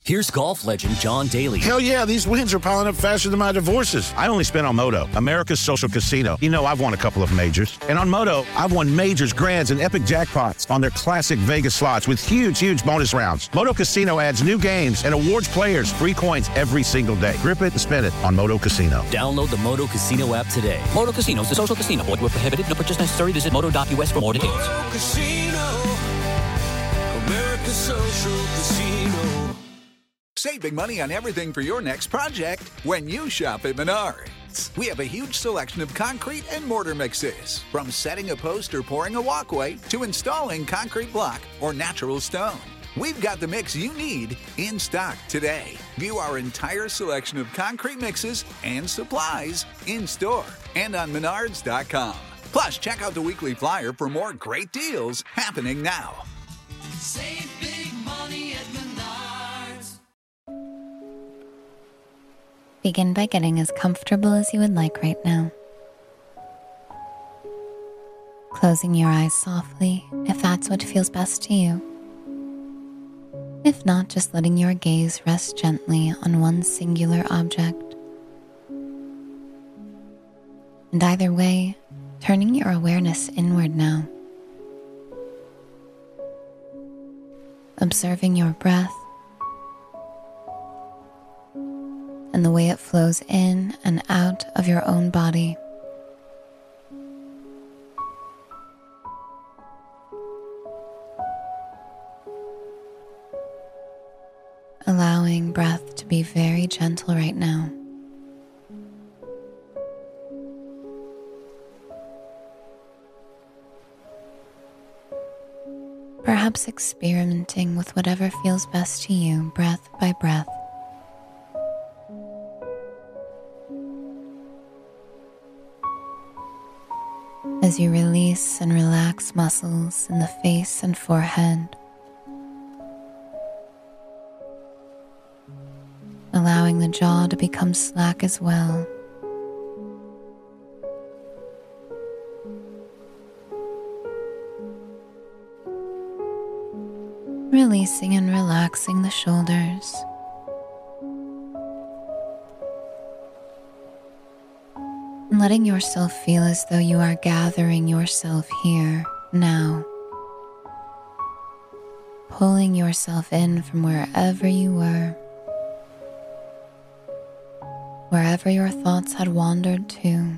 Here's golf legend John Daly. Hell yeah, these wins are piling up faster than my divorces. I only spent on Moto, America's social casino. You know, I've won a couple of majors. And on Moto, I've won majors, grands, and epic jackpots on their classic Vegas slots with huge bonus rounds. Moto Casino adds new games and awards players free coins every single day. Grip it and spin it on Moto Casino. Download the Moto Casino app today. Moto Casino is the social casino. Void where prohibited. No purchase necessary. Visit moto.us for more details. Moto Casino, America's social casino. Save big money on everything for your next project when you shop at Menards. We have a huge selection of concrete and mortar mixes, from setting a post or pouring a walkway to installing concrete block or natural stone. We've got the mix you need in stock today. View our entire selection of concrete mixes and supplies in store and on Menards.com. Plus, check out the weekly flyer for more great deals happening now. Save big money at Menards. Begin by getting as comfortable as you would like right now. Closing your eyes softly if that's what feels best to you. If not, just letting your gaze rest gently on one singular object. And either way, turning your awareness inward now. Observing your breath and the way it flows in and out of your own body. Allowing breath to be very gentle right now. Perhaps experimenting with whatever feels best to you, breath by breath. As you release and relax muscles in the face and forehead, allowing the jaw to become slack as well. Releasing and relaxing the shoulders. And letting yourself feel as though you are gathering yourself here, now. Pulling yourself in from wherever you were. Wherever your thoughts had wandered to.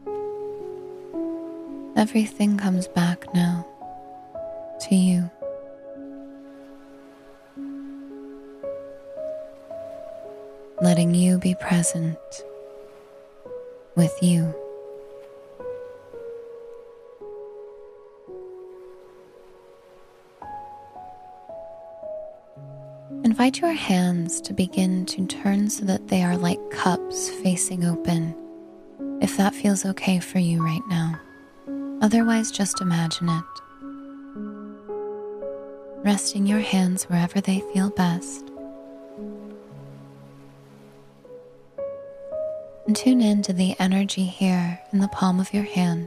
Everything comes back now to you. Letting you be present with you. Invite your hands to begin to turn so that they are like cups facing open, if that feels okay for you right now. Otherwise, just imagine it. Resting your hands wherever they feel best. And tune in to the energy here in the palm of your hand.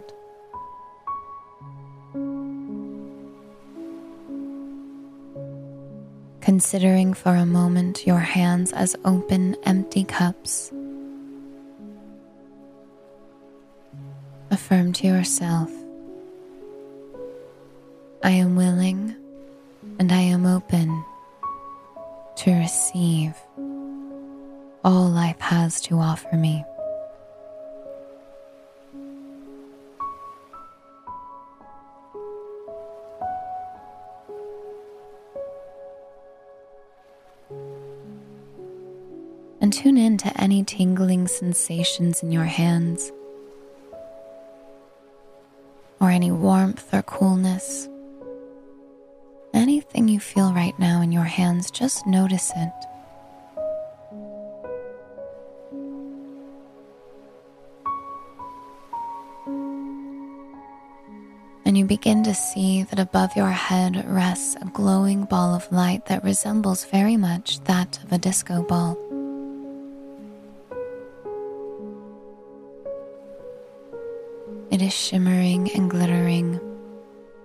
Considering for a moment your hands as open, empty cups. Affirm to yourself, I am willing and I am open to receive all life has to offer me. And tune in to any tingling sensations in your hands, or any warmth or coolness. Anything you feel right now in your hands, just notice it. And you begin to see that above your head rests a glowing ball of light that resembles very much that of a disco ball. It is shimmering and glittering,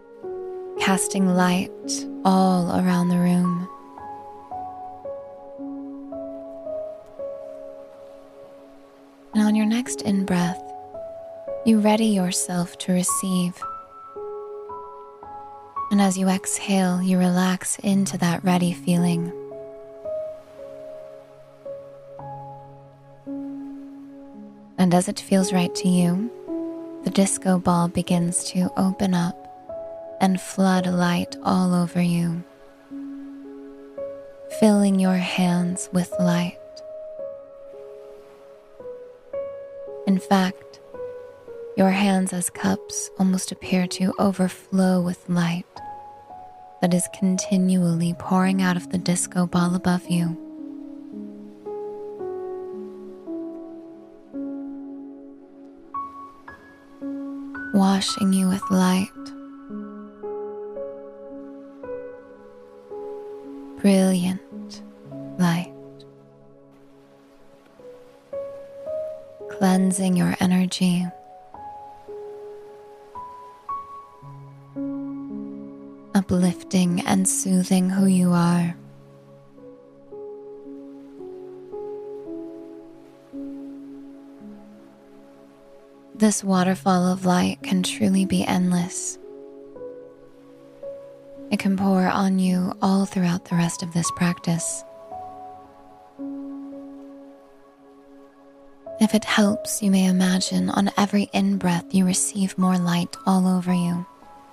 casting light all around the room. And on your next in-breath, you ready yourself to receive. And as you exhale, you relax into that ready feeling. And as it feels right to you, the disco ball begins to open up and flood light all over you, filling your hands with light. In fact, your hands as cups almost appear to overflow with light that is continually pouring out of the disco ball above you. Washing you with light. Brilliant light. Cleansing your energy. Uplifting and soothing who you are. This waterfall of light can truly be endless. It can pour on you all throughout the rest of this practice. If it helps, you may imagine on every in-breath you receive more light all over you.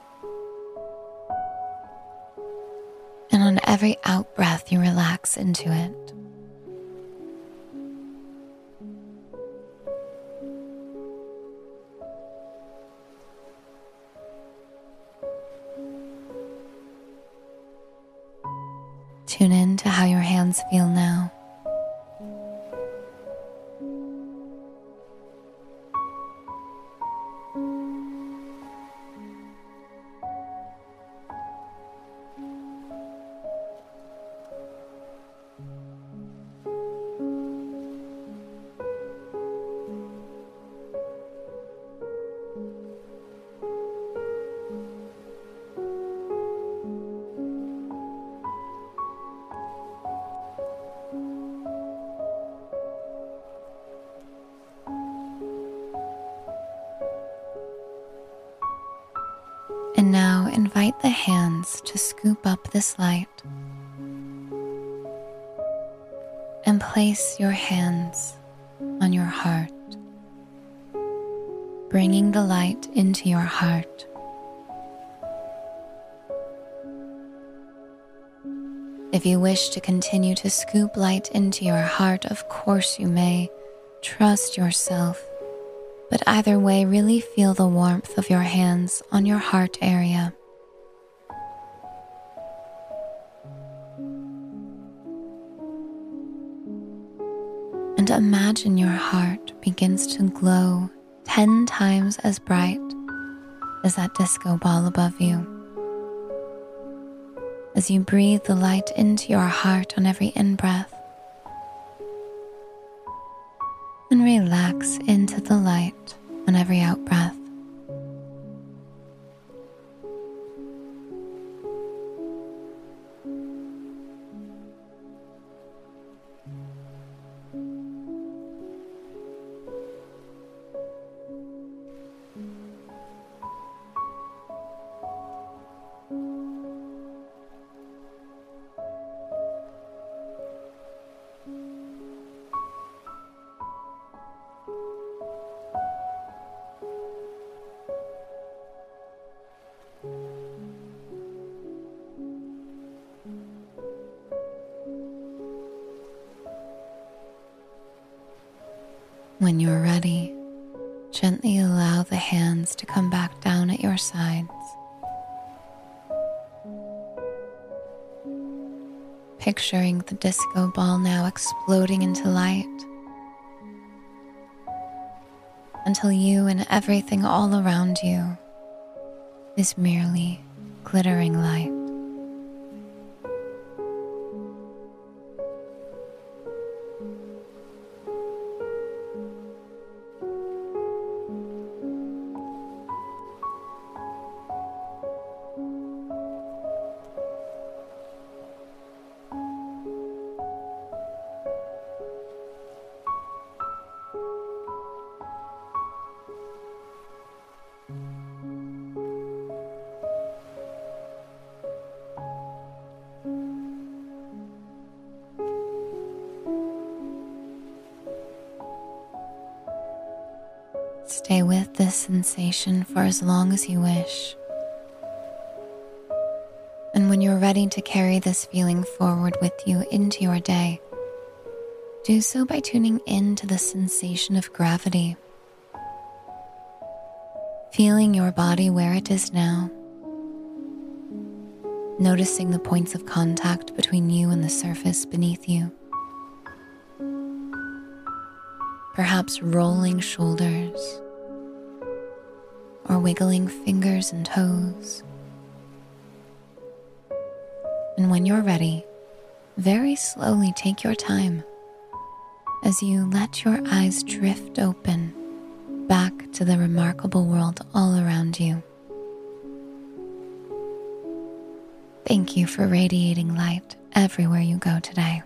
And on every out-breath you relax into it. Tune in to how your hands feel now. And now invite the hands to scoop up this light and place your hands on your heart, bringing the light into your heart. If you wish to continue to scoop light into your heart, of course you may. Trust yourself. But either way, really feel the warmth of your hands on your heart area. And imagine your heart begins to glow 10 times as bright as that disco ball above you. As you breathe the light into your heart on every in-breath, and relax into the light on every out-breath. When you're ready, gently allow the hands to come back down at your sides. Picturing the disco ball now exploding into light until you and everything all around you is merely glittering light. Stay with this sensation for as long as you wish. And when you're ready to carry this feeling forward with you into your day, do so by tuning in to the sensation of gravity. Feeling your body where it is now. Noticing the points of contact between you and the surface beneath you. Perhaps rolling shoulders or wiggling fingers and toes. And when you're ready, very slowly take your time as you let your eyes drift open back to the remarkable world all around you. Thank you for radiating light everywhere you go today.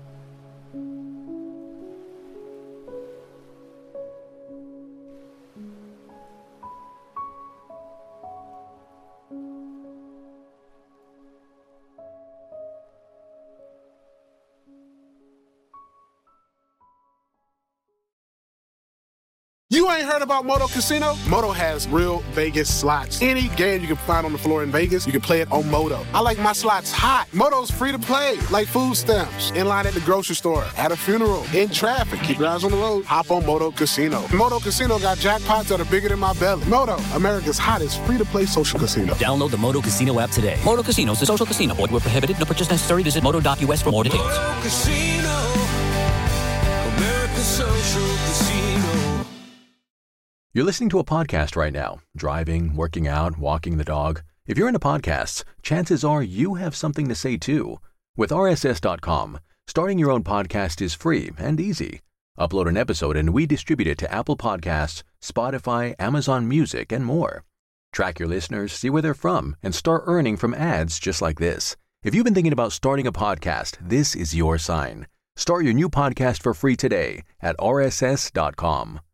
You ain't heard about Moto Casino? Moto has real Vegas slots. Any game you can find on the floor in Vegas, you can play it on Moto. I like my slots hot. Moto's free to play, like food stamps. In line at the grocery store, at a funeral, in traffic. Keep your eyes on the road. Hop on Moto Casino. Moto Casino got jackpots that are bigger than my belly. Moto, America's hottest free-to-play social casino. Download the Moto Casino app today. Moto Casino is a social casino. Void where prohibited. No purchase necessary. Visit moto.us for more details. Moto Casino, America's social casino. You're listening to a podcast right now, driving, working out, walking the dog. If you're into podcasts, chances are you have something to say too. With RSS.com, starting your own podcast is free and easy. Upload an episode and we distribute it to Apple Podcasts, Spotify, Amazon Music, and more. Track your listeners, see where they're from, and start earning from ads just like this. If you've been thinking about starting a podcast, this is your sign. Start your new podcast for free today at RSS.com.